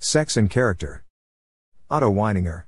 Sex and Character. Otto Weininger.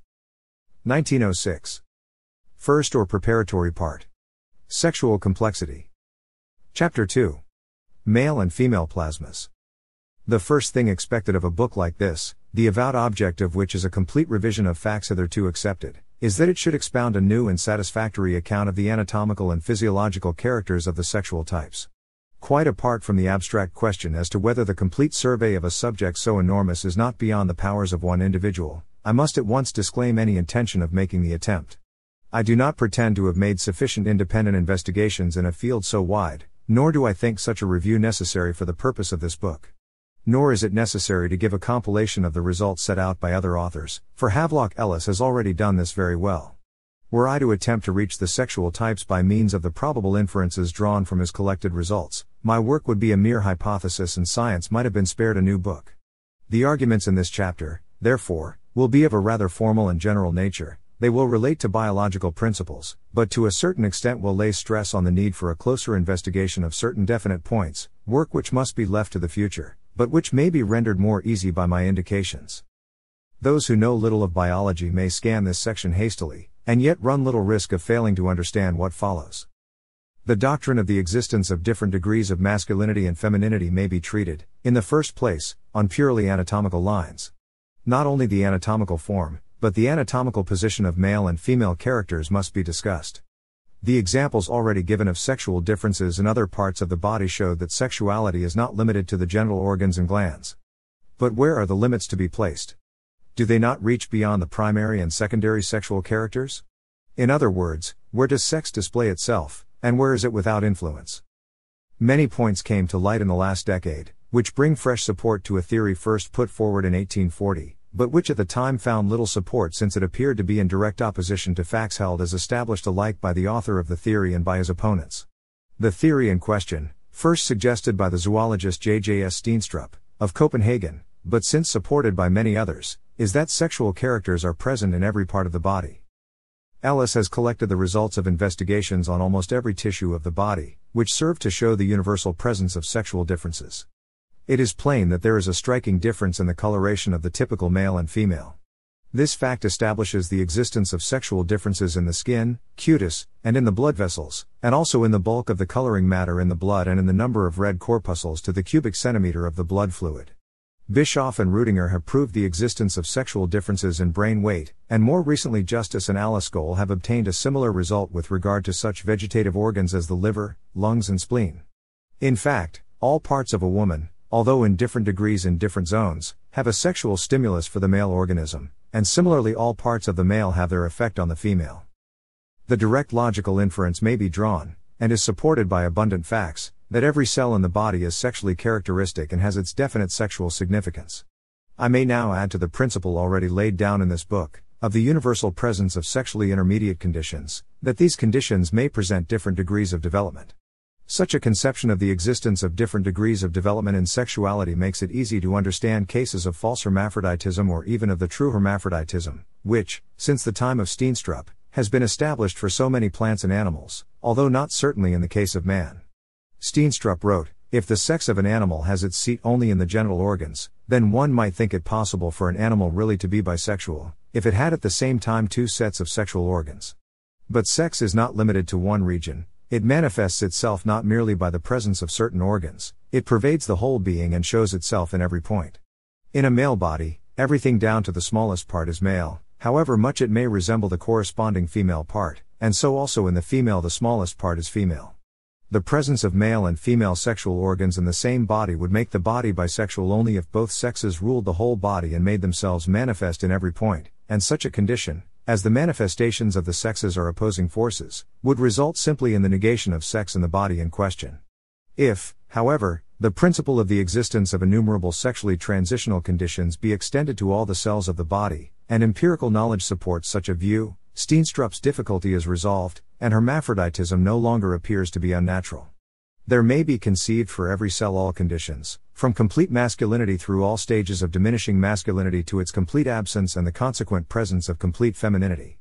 1906. First or preparatory part. Sexual Complexity. Chapter 2. Male and Female Plasmas. The first thing expected of a book like this, the avowed object of which is a complete revision of facts hitherto accepted, is that it should expound a new and satisfactory account of the anatomical and physiological characters of the sexual types. Quite apart from the abstract question as to whether the complete survey of a subject so enormous is not beyond the powers of one individual, I must at once disclaim any intention of making the attempt. I do not pretend to have made sufficient independent investigations in a field so wide, nor do I think such a review necessary for the purpose of this book. Nor is it necessary to give a compilation of the results set out by other authors, for Havelock Ellis has already done this very well. Were I to attempt to reach the sexual types by means of the probable inferences drawn from his collected results, my work would be a mere hypothesis and science might have been spared a new book. The arguments in this chapter, therefore, will be of a rather formal and general nature. They will relate to biological principles, but to a certain extent will lay stress on the need for a closer investigation of certain definite points, work which must be left to the future, but which may be rendered more easy by my indications. Those who know little of biology may scan this section hastily, and yet run little risk of failing to understand what follows. The doctrine of the existence of different degrees of masculinity and femininity may be treated, in the first place, on purely anatomical lines. Not only the anatomical form, but the anatomical position of male and female characters must be discussed. The examples already given of sexual differences in other parts of the body show that sexuality is not limited to the genital organs and glands. But where are the limits to be placed? Do they not reach beyond the primary and secondary sexual characters? In other words, where does sex display itself, and where is it without influence? Many points came to light in the last decade, which bring fresh support to a theory first put forward in 1840, but which at the time found little support since it appeared to be in direct opposition to facts held as established alike by the author of the theory and by his opponents. The theory in question, first suggested by the zoologist J.J.S. Steenstrup, of Copenhagen, but since supported by many others, is that sexual characters are present in every part of the body. Ellis has collected the results of investigations on almost every tissue of the body, which serve to show the universal presence of sexual differences. It is plain that there is a striking difference in the coloration of the typical male and female. This fact establishes the existence of sexual differences in the skin, cutis, and in the blood vessels, and also in the bulk of the coloring matter in the blood and in the number of red corpuscles to the cubic centimeter of the blood fluid. Bischoff and Rudinger have proved the existence of sexual differences in brain weight, and more recently Justice and Aliskohl have obtained a similar result with regard to such vegetative organs as the liver, lungs and spleen. In fact, all parts of a woman, although in different degrees in different zones, have a sexual stimulus for the male organism, and similarly all parts of the male have their effect on the female. The direct logical inference may be drawn, and is supported by abundant facts, that every cell in the body is sexually characteristic and has its definite sexual significance. I may now add to the principle already laid down in this book, of the universal presence of sexually intermediate conditions, that these conditions may present different degrees of development. Such a conception of the existence of different degrees of development in sexuality makes it easy to understand cases of false hermaphroditism or even of the true hermaphroditism, which, since the time of Steenstrup, has been established for so many plants and animals, although not certainly in the case of man. Steenstrup wrote, "If the sex of an animal has its seat only in the genital organs, then one might think it possible for an animal really to be bisexual, if it had at the same time two sets of sexual organs. But sex is not limited to one region. It manifests itself not merely by the presence of certain organs, it pervades the whole being and shows itself in every point. In a male body, everything down to the smallest part is male, however much it may resemble the corresponding female part, and so also in the female the smallest part is female. The presence of male and female sexual organs in the same body would make the body bisexual only if both sexes ruled the whole body and made themselves manifest in every point, and such a condition, as the manifestations of the sexes are opposing forces, would result simply in the negation of sex in the body in question. If, however, the principle of the existence of innumerable sexually transitional conditions be extended to all the cells of the body, and empirical knowledge supports such a view, Steenstrup's difficulty is resolved, and hermaphroditism no longer appears to be unnatural. There may be conceived for every cell all conditions, from complete masculinity through all stages of diminishing masculinity to its complete absence and the consequent presence of complete femininity.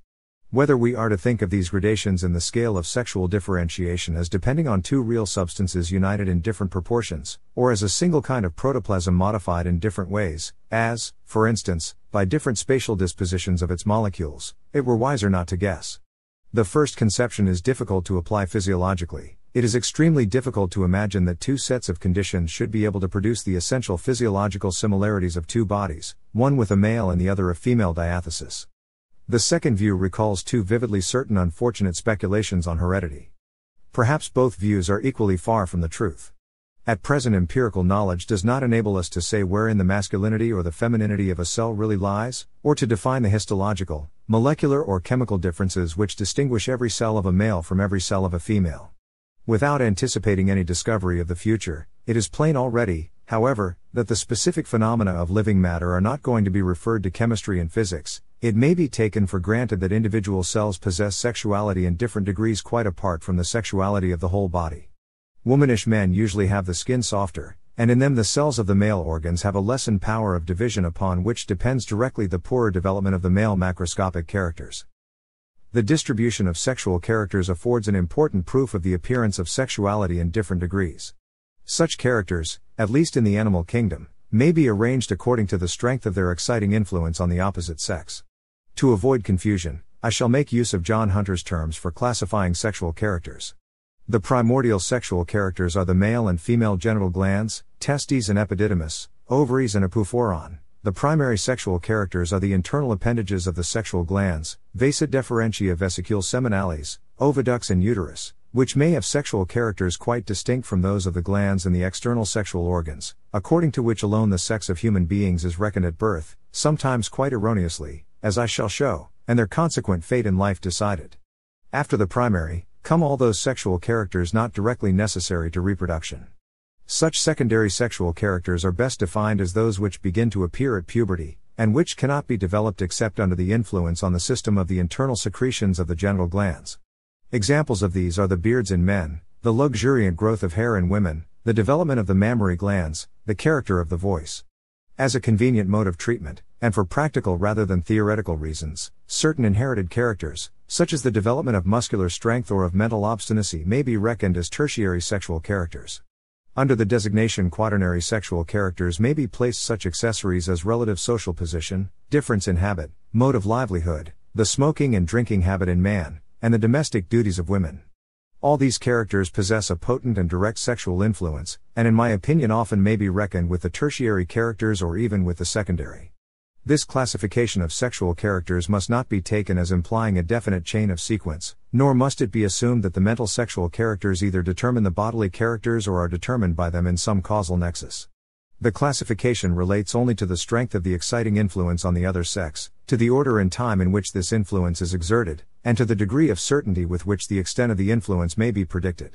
Whether we are to think of these gradations in the scale of sexual differentiation as depending on two real substances united in different proportions, or as a single kind of protoplasm modified in different ways, as, for instance, by different spatial dispositions of its molecules, it were wiser not to guess. The first conception is difficult to apply physiologically. It is extremely difficult to imagine that two sets of conditions should be able to produce the essential physiological similarities of two bodies, one with a male and the other a female diathesis. The second view recalls too vividly certain unfortunate speculations on heredity. Perhaps both views are equally far from the truth. At present, empirical knowledge does not enable us to say wherein the masculinity or the femininity of a cell really lies, or to define the histological, molecular or chemical differences which distinguish every cell of a male from every cell of a female. Without anticipating any discovery of the future, it is plain already, however, that the specific phenomena of living matter are not going to be referred to chemistry and physics. It may be taken for granted that individual cells possess sexuality in different degrees quite apart from the sexuality of the whole body. Womanish men usually have the skin softer, and in them the cells of the male organs have a lessened power of division upon which depends directly the poorer development of the male macroscopic characters. The distribution of sexual characters affords an important proof of the appearance of sexuality in different degrees. Such characters, at least in the animal kingdom, may be arranged according to the strength of their exciting influence on the opposite sex. To avoid confusion, I shall make use of John Hunter's terms for classifying sexual characters. The primordial sexual characters are the male and female genital glands, testes and epididymis, ovaries and apophoron. The primary sexual characters are the internal appendages of the sexual glands, vasa deferentia vesicule seminales, oviducts and uterus, which may have sexual characters quite distinct from those of the glands and the external sexual organs, according to which alone the sex of human beings is reckoned at birth, sometimes quite erroneously, as I shall show, and their consequent fate in life decided. After the primary, come all those sexual characters not directly necessary to reproduction. Such secondary sexual characters are best defined as those which begin to appear at puberty, and which cannot be developed except under the influence on the system of the internal secretions of the genital glands. Examples of these are the beards in men, the luxuriant growth of hair in women, the development of the mammary glands, the character of the voice. As a convenient mode of treatment, and for practical rather than theoretical reasons, certain inherited characters, such as the development of muscular strength or of mental obstinacy, may be reckoned as tertiary sexual characters. Under the designation quaternary sexual characters may be placed such accessories as relative social position, difference in habit, mode of livelihood, the smoking and drinking habit in man, and the domestic duties of women. All these characters possess a potent and direct sexual influence, and in my opinion often may be reckoned with the tertiary characters or even with the secondary. This classification of sexual characters must not be taken as implying a definite chain of sequence, nor must it be assumed that the mental sexual characters either determine the bodily characters or are determined by them in some causal nexus. The classification relates only to the strength of the exciting influence on the other sex, to the order and time in which this influence is exerted, and to the degree of certainty with which the extent of the influence may be predicted.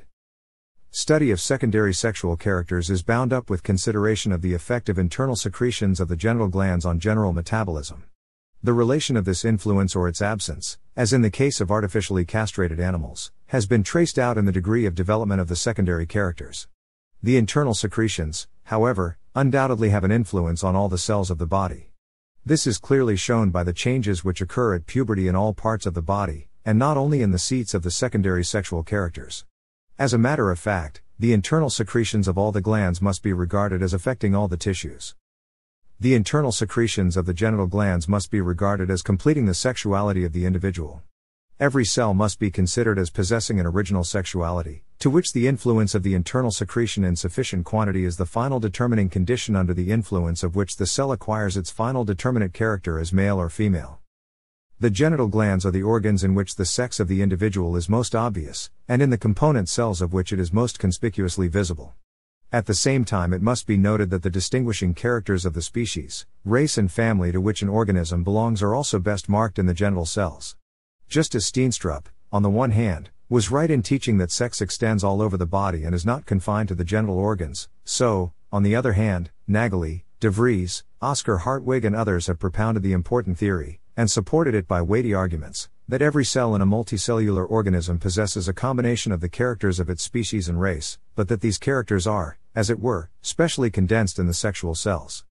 Study of secondary sexual characters is bound up with consideration of the effect of internal secretions of the genital glands on general metabolism. The relation of this influence or its absence, as in the case of artificially castrated animals, has been traced out in the degree of development of the secondary characters. The internal secretions, however, undoubtedly have an influence on all the cells of the body. This is clearly shown by the changes which occur at puberty in all parts of the body, and not only in the seats of the secondary sexual characters. As a matter of fact, the internal secretions of all the glands must be regarded as affecting all the tissues. The internal secretions of the genital glands must be regarded as completing the sexuality of the individual. Every cell must be considered as possessing an original sexuality, to which the influence of the internal secretion in sufficient quantity is the final determining condition under the influence of which the cell acquires its final determinate character as male or female. The genital glands are the organs in which the sex of the individual is most obvious, and in the component cells of which it is most conspicuously visible. At the same time, it must be noted that the distinguishing characters of the species, race and family to which an organism belongs are also best marked in the genital cells. Just as Steenstrup, on the one hand, was right in teaching that sex extends all over the body and is not confined to the genital organs, so, on the other hand, Nageli, De Vries, Oscar Hartwig and others have propounded the important theory, and supported it by weighty arguments, that every cell in a multicellular organism possesses a combination of the characters of its species and race, but that these characters are, as it were, specially condensed in the sexual cells.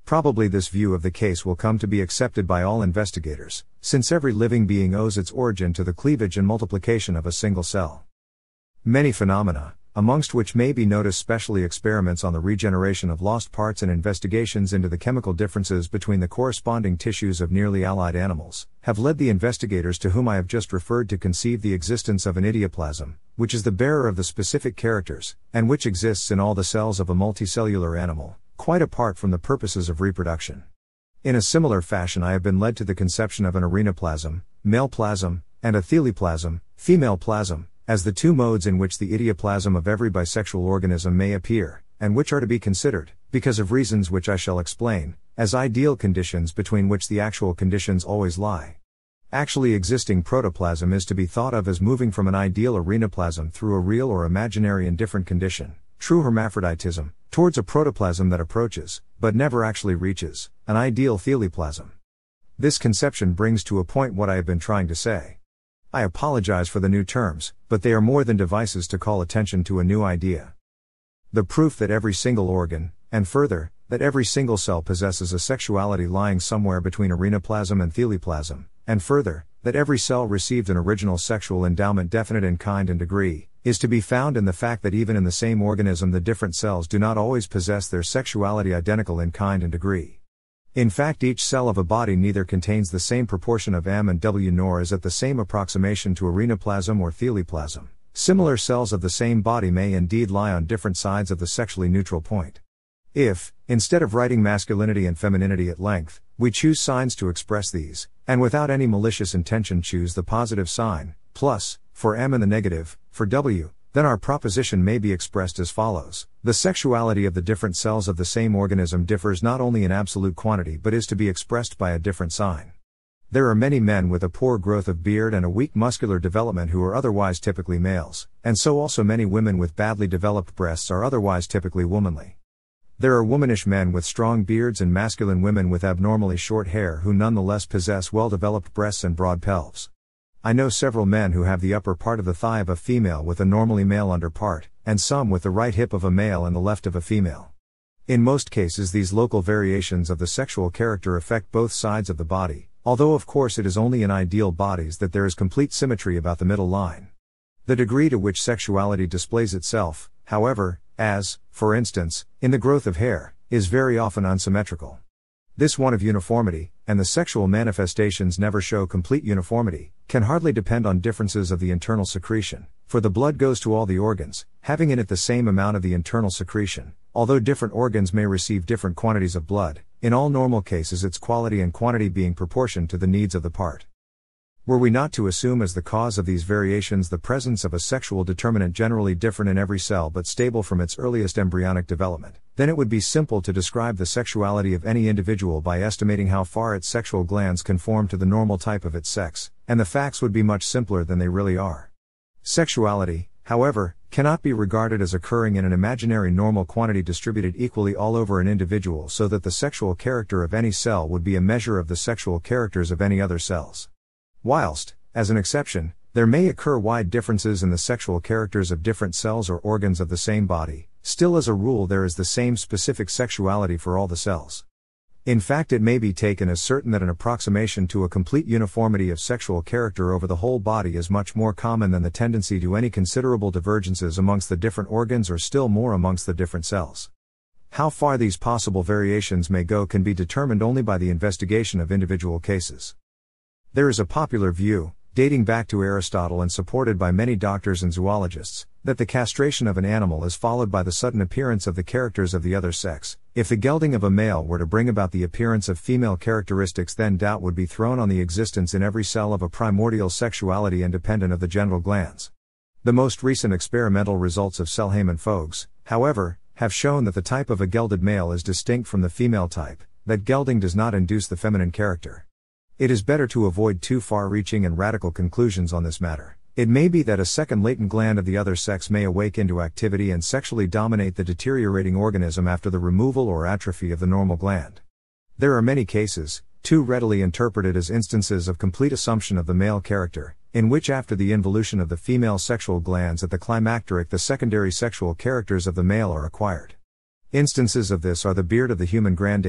Probably this view of the case will come to be accepted by all investigators, since every living being owes its origin to the cleavage and multiplication of a single cell. Many phenomena, amongst which may be noticed specially experiments on the regeneration of lost parts and investigations into the chemical differences between the corresponding tissues of nearly allied animals, have led the investigators to whom I have just referred to conceive the existence of an idioplasm, which is the bearer of the specific characters, and which exists in all the cells of a multicellular animal, quite apart from the purposes of reproduction. In a similar fashion I have been led to the conception of an arenaplasm, male plasm, and a thelioplasm, female plasm, as the two modes in which the idioplasm of every bisexual organism may appear, and which are to be considered, because of reasons which I shall explain, as ideal conditions between which the actual conditions always lie. Actually existing protoplasm is to be thought of as moving from an ideal arenaplasm through a real or imaginary indifferent condition, true hermaphroditism, towards a protoplasm that approaches, but never actually reaches, an ideal thelioplasm. This conception brings to a point what I have been trying to say. I apologize for the new terms, but they are more than devices to call attention to a new idea. The proof that every single organ, and further, that every single cell possesses a sexuality lying somewhere between arenaplasm and thelioplasm, and further, that every cell received an original sexual endowment definite in kind and degree, is to be found in the fact that even in the same organism the different cells do not always possess their sexuality identical in kind and degree. In fact, each cell of a body neither contains the same proportion of M and W nor is at the same approximation to arenaplasm or thelioplasm. Similar cells of the same body may indeed lie on different sides of the sexually neutral point. If, instead of writing masculinity and femininity at length, we choose signs to express these, and without any malicious intention choose the positive sign, plus, for M and the negative, for W, then our proposition may be expressed as follows. The sexuality of the different cells of the same organism differs not only in absolute quantity but is to be expressed by a different sign. There are many men with a poor growth of beard and a weak muscular development who are otherwise typically males, and so also many women with badly developed breasts are otherwise typically womanly. There are womanish men with strong beards and masculine women with abnormally short hair who nonetheless possess well-developed breasts and broad pelves. I know several men who have the upper part of the thigh of a female with a normally male underpart, and some with the right hip of a male and the left of a female. In most cases these local variations of the sexual character affect both sides of the body, although of course it is only in ideal bodies that there is complete symmetry about the middle line. The degree to which sexuality displays itself, however, as, for instance, in the growth of hair, is very often unsymmetrical. This want of uniformity, and the sexual manifestations never show complete uniformity, can hardly depend on differences of the internal secretion, for the blood goes to all the organs, having in it the same amount of the internal secretion, although different organs may receive different quantities of blood, in all normal cases its quality and quantity being proportioned to the needs of the part. Were we not to assume as the cause of these variations the presence of a sexual determinant generally different in every cell but stable from its earliest embryonic development, then it would be simple to describe the sexuality of any individual by estimating how far its sexual glands conform to the normal type of its sex, and the facts would be much simpler than they really are. Sexuality, however, cannot be regarded as occurring in an imaginary normal quantity distributed equally all over an individual so that the sexual character of any cell would be a measure of the sexual characters of any other cells. Whilst, as an exception, there may occur wide differences in the sexual characters of different cells or organs of the same body, still as a rule there is the same specific sexuality for all the cells. In fact, it may be taken as certain that an approximation to a complete uniformity of sexual character over the whole body is much more common than the tendency to any considerable divergences amongst the different organs or still more amongst the different cells. How far these possible variations may go can be determined only by the investigation of individual cases. There is a popular view, dating back to Aristotle and supported by many doctors and zoologists, that the castration of an animal is followed by the sudden appearance of the characters of the other sex. If the gelding of a male were to bring about the appearance of female characteristics, then doubt would be thrown on the existence in every cell of a primordial sexuality independent of the genital glands. The most recent experimental results of Selheim and Fogs, however, have shown that the type of a gelded male is distinct from the female type, that gelding does not induce the feminine character. It is better to avoid too far-reaching and radical conclusions on this matter. It may be that a second latent gland of the other sex may awake into activity and sexually dominate the deteriorating organism after the removal or atrophy of the normal gland. There are many cases, too readily interpreted as instances of complete assumption of the male character, in which after the involution of the female sexual glands at the climacteric the secondary sexual characters of the male are acquired. Instances of this are the beard of the human grandam,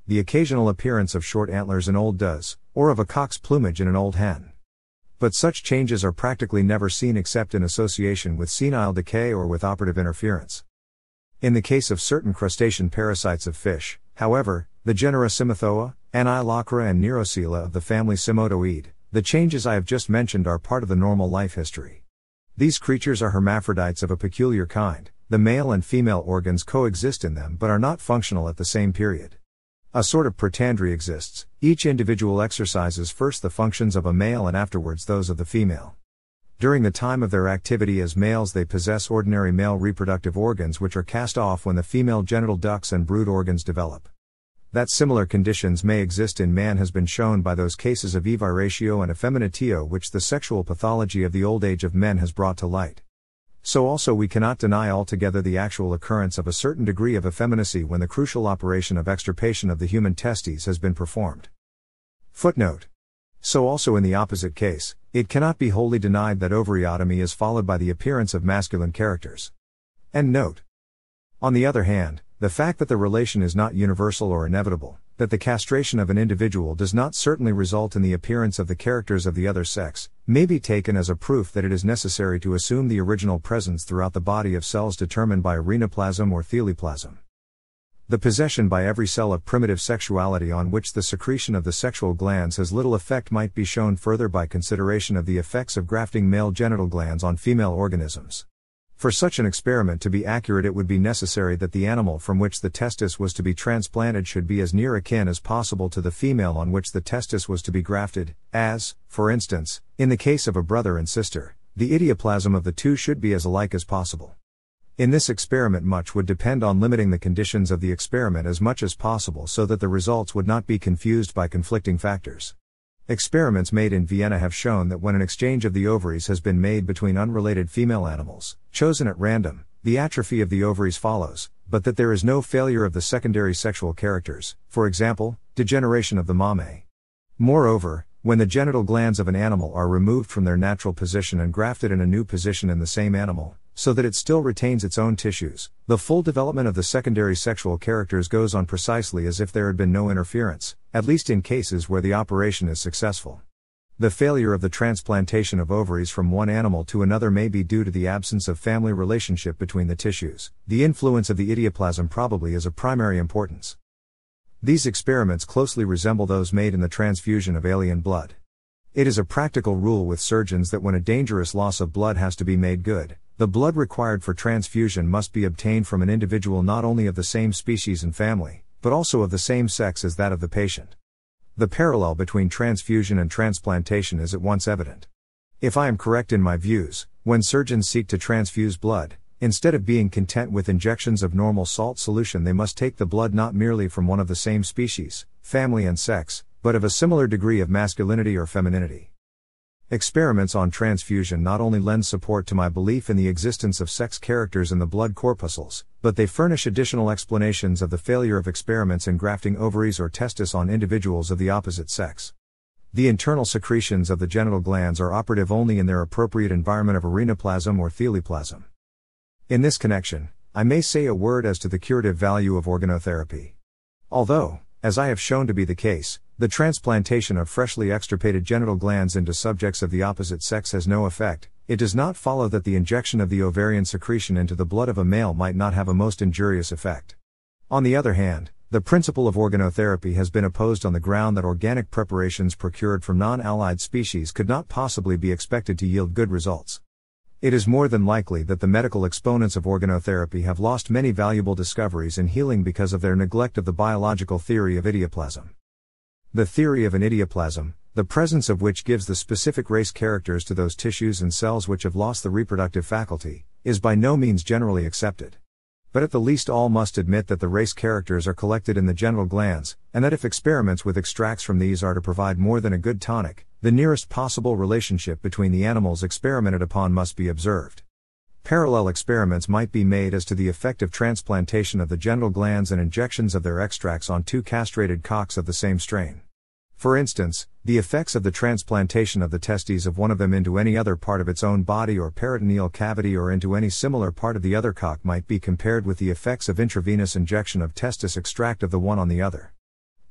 the occasional appearance of short antlers in old does, or of a cock's plumage in an old hen. But such changes are practically never seen except in association with senile decay or with operative interference. In the case of certain crustacean parasites of fish, however, the genera Symathoa, Anilocra and Neurocela of the family Symodoid, the changes I have just mentioned are part of the normal life history. These creatures are hermaphrodites of a peculiar kind. The male and female organs coexist in them but are not functional at the same period. A sort of protandry exists, each individual exercises first the functions of a male and afterwards those of the female. During the time of their activity as males they possess ordinary male reproductive organs which are cast off when the female genital ducts and brood organs develop. That similar conditions may exist in man has been shown by those cases of eviratio and effeminatio which the sexual pathology of the old age of men has brought to light. So also we cannot deny altogether the actual occurrence of a certain degree of effeminacy when the crucial operation of extirpation of the human testes has been performed. Footnote. So also in the opposite case, it cannot be wholly denied that ovariotomy is followed by the appearance of masculine characters. End note. On the other hand, the fact that the relation is not universal or inevitable, that the castration of an individual does not certainly result in the appearance of the characters of the other sex, may be taken as a proof that it is necessary to assume the original presence throughout the body of cells determined by arenoplasm or thelioplasm. The possession by every cell of primitive sexuality on which the secretion of the sexual glands has little effect might be shown further by consideration of the effects of grafting male genital glands on female organisms. For such an experiment to be accurate it would be necessary that the animal from which the testis was to be transplanted should be as near akin as possible to the female on which the testis was to be grafted, as, for instance, in the case of a brother and sister, the idioplasm of the two should be as alike as possible. In this experiment much would depend on limiting the conditions of the experiment as much as possible so that the results would not be confused by conflicting factors. Experiments made in Vienna have shown that when an exchange of the ovaries has been made between unrelated female animals, chosen at random, the atrophy of the ovaries follows, but that there is no failure of the secondary sexual characters, for example, degeneration of the mammae. Moreover, when the genital glands of an animal are removed from their natural position and grafted in a new position in the same animal, so that it still retains its own tissues, the full development of the secondary sexual characters goes on precisely as if there had been no interference, at least in cases where the operation is successful. The failure of the transplantation of ovaries from one animal to another may be due to the absence of family relationship between the tissues. The influence of the idioplasm probably is of primary importance. These experiments closely resemble those made in the transfusion of alien blood. It is a practical rule with surgeons that when a dangerous loss of blood has to be made good, the blood required for transfusion must be obtained from an individual not only of the same species and family, but also of the same sex as that of the patient. The parallel between transfusion and transplantation is at once evident. If I am correct in my views, when surgeons seek to transfuse blood, instead of being content with injections of normal salt solution they must take the blood not merely from one of the same species, family and sex, but of a similar degree of masculinity or femininity. Experiments on transfusion not only lend support to my belief in the existence of sex characters in the blood corpuscles, but they furnish additional explanations of the failure of experiments in grafting ovaries or testis on individuals of the opposite sex. The internal secretions of the genital glands are operative only in their appropriate environment of arenoplasm or thelioplasm. In this connection, I may say a word as to the curative value of organotherapy. Although, as I have shown to be the case, the transplantation of freshly extirpated genital glands into subjects of the opposite sex has no effect, it does not follow that the injection of the ovarian secretion into the blood of a male might not have a most injurious effect. On the other hand, the principle of organotherapy has been opposed on the ground that organic preparations procured from non-allied species could not possibly be expected to yield good results. It is more than likely that the medical exponents of organotherapy have lost many valuable discoveries in healing because of their neglect of the biological theory of idioplasm. The theory of an idioplasm, the presence of which gives the specific race characters to those tissues and cells which have lost the reproductive faculty, is by no means generally accepted. But at the least all must admit that the race characters are collected in the genital glands, and that if experiments with extracts from these are to provide more than a good tonic, the nearest possible relationship between the animals experimented upon must be observed. Parallel experiments might be made as to the effect of transplantation of the genital glands and injections of their extracts on two castrated cocks of the same strain. For instance, the effects of the transplantation of the testes of one of them into any other part of its own body or peritoneal cavity or into any similar part of the other cock might be compared with the effects of intravenous injection of testis extract of the one on the other.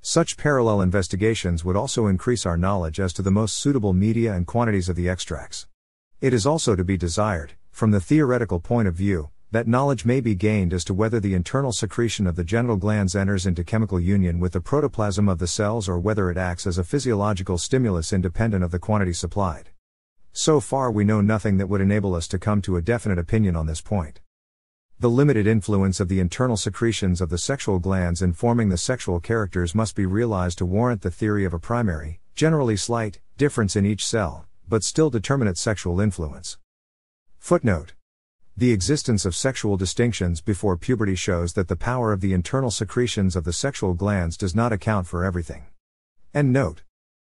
Such parallel investigations would also increase our knowledge as to the most suitable media and quantities of the extracts. It is also to be desired, from the theoretical point of view, that knowledge may be gained as to whether the internal secretion of the genital glands enters into chemical union with the protoplasm of the cells or whether it acts as a physiological stimulus independent of the quantity supplied. So far we know nothing that would enable us to come to a definite opinion on this point. The limited influence of the internal secretions of the sexual glands in forming the sexual characters must be realized to warrant the theory of a primary, generally slight, difference in each cell, but still determinate sexual influence. Footnote. The existence of sexual distinctions before puberty shows that the power of the internal secretions of the sexual glands does not account for everything. End note.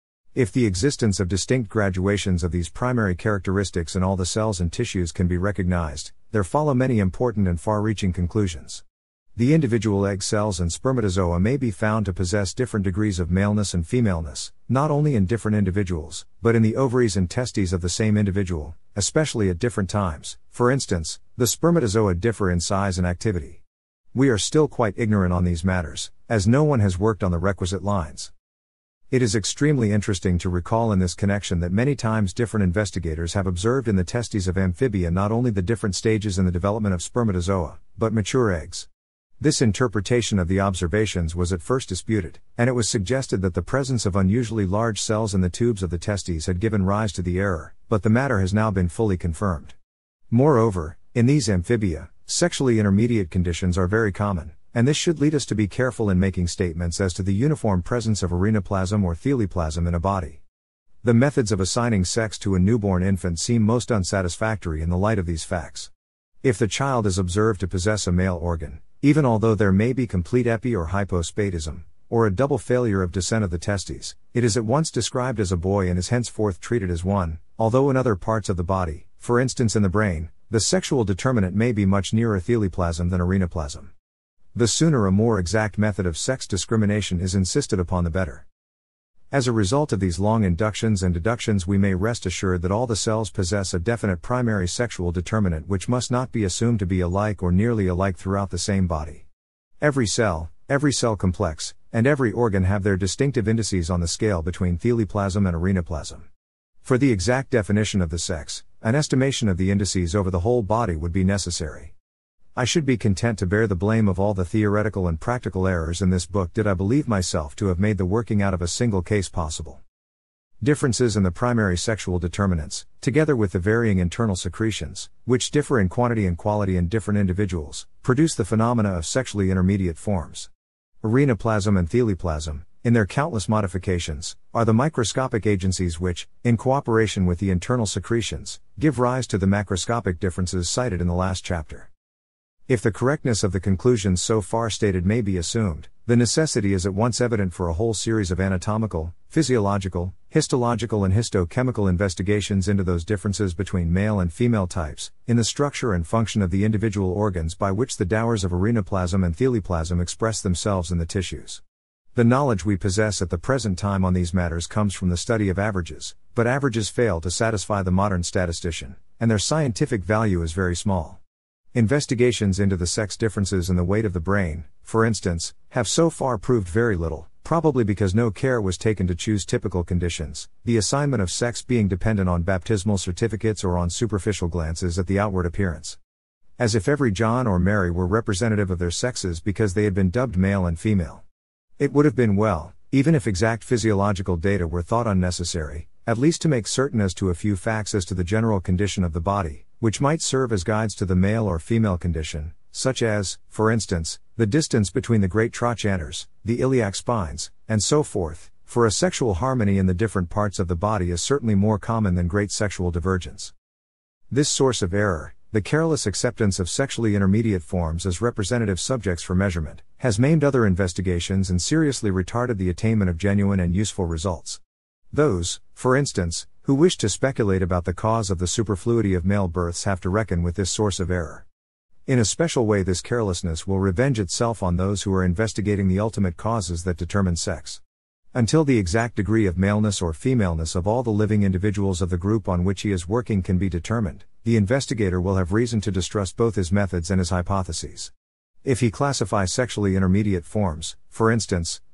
If the existence of distinct graduations of these primary characteristics in all the cells and tissues can be recognized, there follow many important and far-reaching conclusions. The individual egg cells and spermatozoa may be found to possess different degrees of maleness and femaleness, not only in different individuals, but in the ovaries and testes of the same individual, especially at different times. For instance, the spermatozoa differ in size and activity. We are still quite ignorant on these matters, as no one has worked on the requisite lines. It is extremely interesting to recall in this connection that many times different investigators have observed in the testes of amphibia not only the different stages in the development of spermatozoa, but mature eggs. This interpretation of the observations was at first disputed, and it was suggested that the presence of unusually large cells in the tubes of the testes had given rise to the error, but the matter has now been fully confirmed. Moreover, in these amphibia, sexually intermediate conditions are very common, and this should lead us to be careful in making statements as to the uniform presence of arenoplasm or thelioplasm in a body. The methods of assigning sex to a newborn infant seem most unsatisfactory in the light of these facts. If the child is observed to possess a male organ, even although there may be complete epi or hypospatism, or a double failure of descent of the testes, it is at once described as a boy and is henceforth treated as one, although in other parts of the body, for instance in the brain, the sexual determinant may be much nearer thelioplasm than arenoplasm. The sooner a more exact method of sex discrimination is insisted upon the better. As a result of these long inductions and deductions we may rest assured that all the cells possess a definite primary sexual determinant which must not be assumed to be alike or nearly alike throughout the same body. Every cell complex, and every organ have their distinctive indices on the scale between thelioplasm and arenoplasm. For the exact definition of the sex, an estimation of the indices over the whole body would be necessary. I should be content to bear the blame of all the theoretical and practical errors in this book did I believe myself to have made the working out of a single case possible. Differences in the primary sexual determinants, together with the varying internal secretions, which differ in quantity and quality in different individuals, produce the phenomena of sexually intermediate forms. Arenoplasm and thelioplasm, in their countless modifications, are the microscopic agencies which, in cooperation with the internal secretions, give rise to the macroscopic differences cited in the last chapter. If the correctness of the conclusions so far stated may be assumed, the necessity is at once evident for a whole series of anatomical, physiological, histological and histochemical investigations into those differences between male and female types, in the structure and function of the individual organs by which the dowers of arenoplasm and thelioplasm express themselves in the tissues. The knowledge we possess at the present time on these matters comes from the study of averages, but averages fail to satisfy the modern statistician, and their scientific value is very small. Investigations into the sex differences in the weight of the brain, for instance, have so far proved very little, probably because no care was taken to choose typical conditions, the assignment of sex being dependent on baptismal certificates or on superficial glances at the outward appearance. As if every John or Mary were representative of their sexes because they had been dubbed male and female. It would have been well, even if exact physiological data were thought unnecessary, at least to make certain as to a few facts as to the general condition of the body, which might serve as guides to the male or female condition, such as, for instance, the distance between the great trochanters, the iliac spines, and so forth, for a sexual harmony in the different parts of the body is certainly more common than great sexual divergence. This source of error, the careless acceptance of sexually intermediate forms as representative subjects for measurement, has maimed other investigations and seriously retarded the attainment of genuine and useful results. Those, for instance, who wish to speculate about the cause of the superfluity of male births have to reckon with this source of error. In a special way this carelessness will revenge itself on those who are investigating the ultimate causes that determine sex. Until the exact degree of maleness or femaleness of all the living individuals of the group on which he is working can be determined, the investigator will have reason to distrust both his methods and his hypotheses. If he classify sexually intermediate forms, for instance,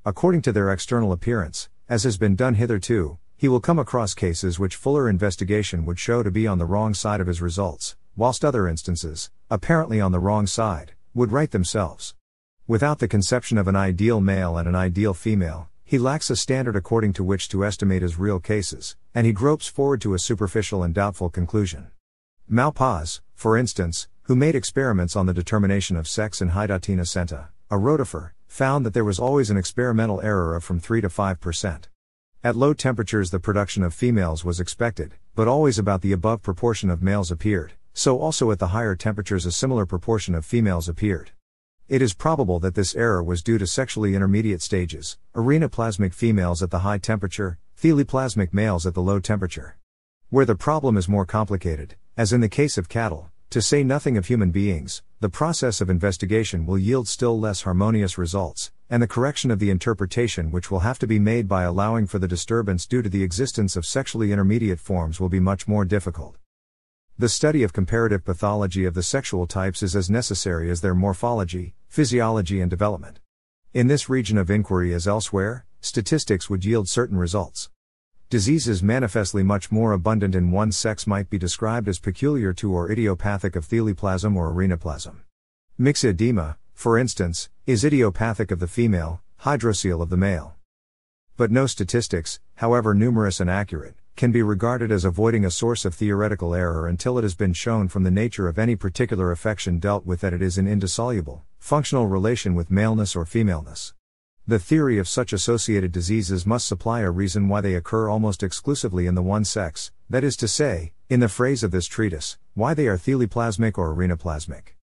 according to their external appearance, as has been done hitherto, he will come across cases which fuller investigation would show to be on the wrong side of his results, whilst other instances, apparently on the wrong side, would right themselves. Without the conception of an ideal male and an ideal female, he lacks a standard according to which to estimate his real cases, and he gropes forward to a superficial and doubtful conclusion. Malpaz, for instance, who made experiments on the determination of sex in Hydatina senta, a rotifer, found that there was always an experimental error of from 3 to 5%. At low temperatures the production of females was expected, but always about the above proportion of males appeared, so also at the higher temperatures a similar proportion of females appeared. It is probable that this error was due to sexually intermediate stages, arenoplasmic females at the high temperature, thelioplasmic males at the low temperature. Where the problem is more complicated, as in the case of cattle, to say nothing of human beings, the process of investigation will yield still less harmonious results, and the correction of the interpretation which will have to be made by allowing for the disturbance due to the existence of sexually intermediate forms will be much more difficult. The study of comparative pathology of the sexual types is as necessary as their morphology, physiology and development. In this region of inquiry as elsewhere, statistics would yield certain results. Diseases manifestly much more abundant in one sex might be described as peculiar to or idiopathic of thelioplasm or arenoplasm. Myxedema, for instance, is idiopathic of the female, hydrocele of the male. But no statistics, however numerous and accurate, can be regarded as avoiding a source of theoretical error until it has been shown from the nature of any particular affection dealt with that it is in indissoluble, functional relation with maleness or femaleness. The theory of such associated diseases must supply a reason why they occur almost exclusively in the one sex, that is to say, in the phrase of this treatise, why they are thelioplasmic or arenoplasmic.